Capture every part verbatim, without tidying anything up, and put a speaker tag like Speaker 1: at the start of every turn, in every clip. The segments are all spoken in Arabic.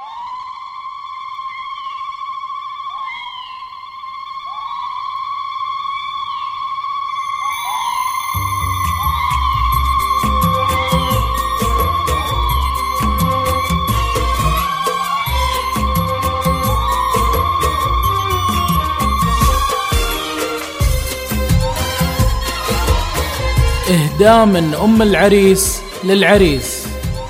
Speaker 1: إهداء من أم العريس للعريس.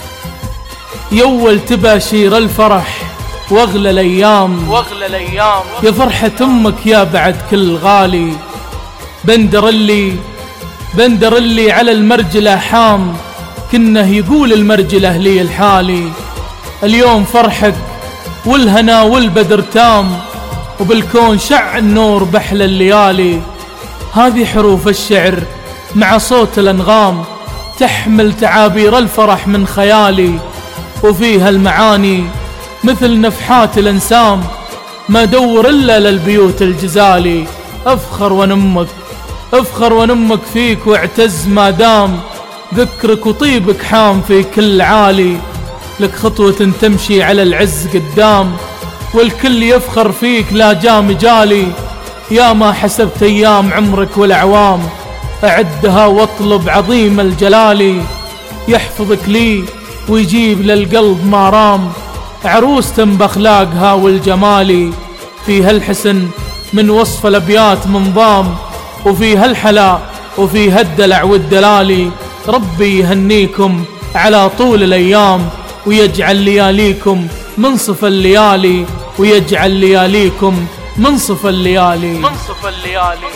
Speaker 1: يول تباشير الفرح واغلى الأيام، واغلى الأيام يا فرحة أمك يا بعد كل غالي. بندر اللي بندر اللي على المرجلة حام، كنه يقول المرجلة لي الحالي. اليوم فرحك والهنا والبدر تام، وبالكون شع النور بحل الليالي. هذه حروف الشعر مع صوت الأنغام، تحمل تعابير الفرح من خيالي، وفيها المعاني مثل نفحات الانسام، ما دور إلا للبيوت الجزالي. أفخر ونمك أفخر ونمك فيك واعتز ما دام، ذكرك وطيبك حام في كل عالي. لك خطوة تمشي على العز قدام، والكل يفخر فيك لا جا مجالي. يا ما حسبت أيام عمرك والأعوام، أعدها واطلب عظيم الجلال. يحفظك لي ويجيب للقلب ما رام، عروس بأخلاقها والجمال. فيها الحسن من وصف الأبيات منظام، وفيها الحلا وفيها الدلع والدلال. ربي يهنيكم على طول الأيام، ويجعل لياليكم منصف الليالي، ويجعل لياليكم منصف الليالي منصف الليالي.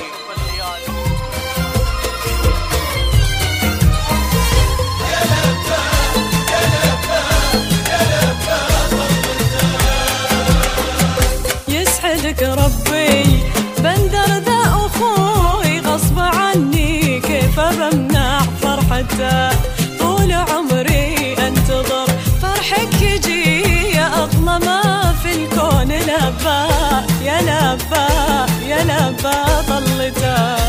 Speaker 2: يسعدك ربي بندر ذا أخوي، غصب عني كيف بمنع فرحته. طول عمري أنتظر فرحك يجي، يا أغلى ما في الكون لبى، يا لبى يا لبى ظلته.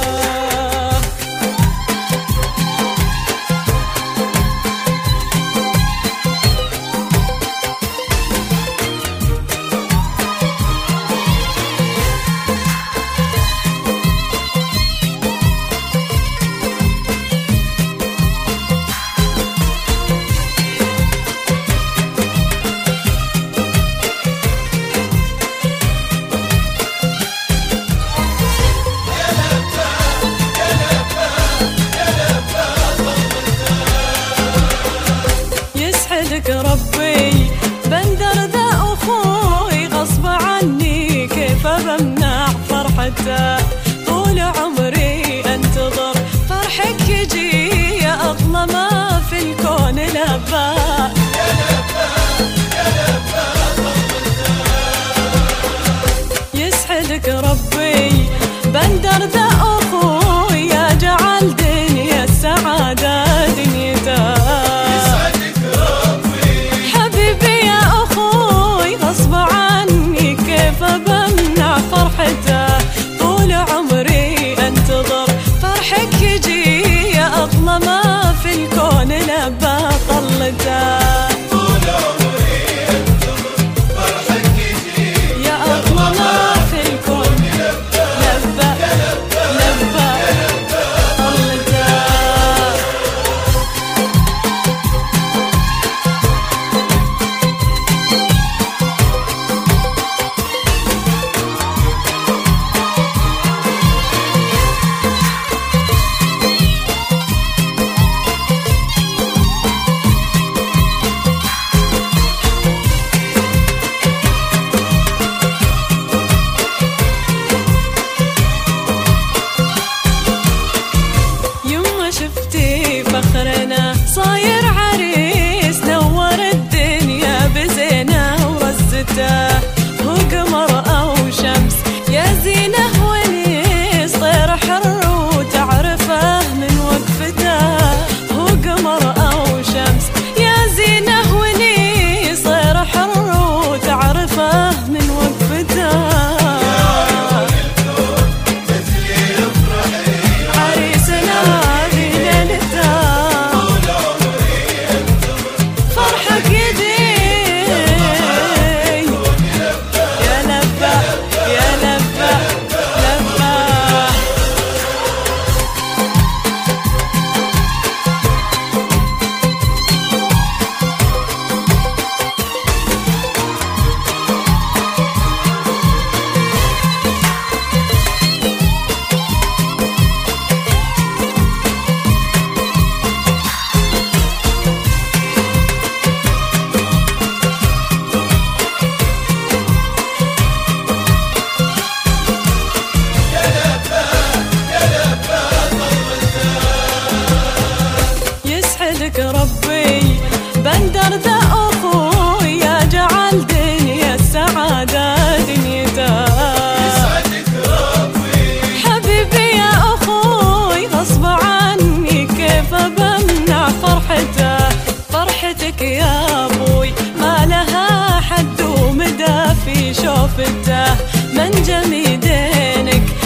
Speaker 2: يسعدك ربي بندر ذا أخوي، غصب عني كيف بمنع فرحته. طول عمري أنتظر فرحك يجي، يا أغلى ما في الكون لبى، يا لبى يا لبى ظلته. يسعدك ربي بندر ذا أخوي، يا جعل دنيا السعادة دنيته. غصب عني كيف بمنع فرحته. طول عمري وافته من جميدينك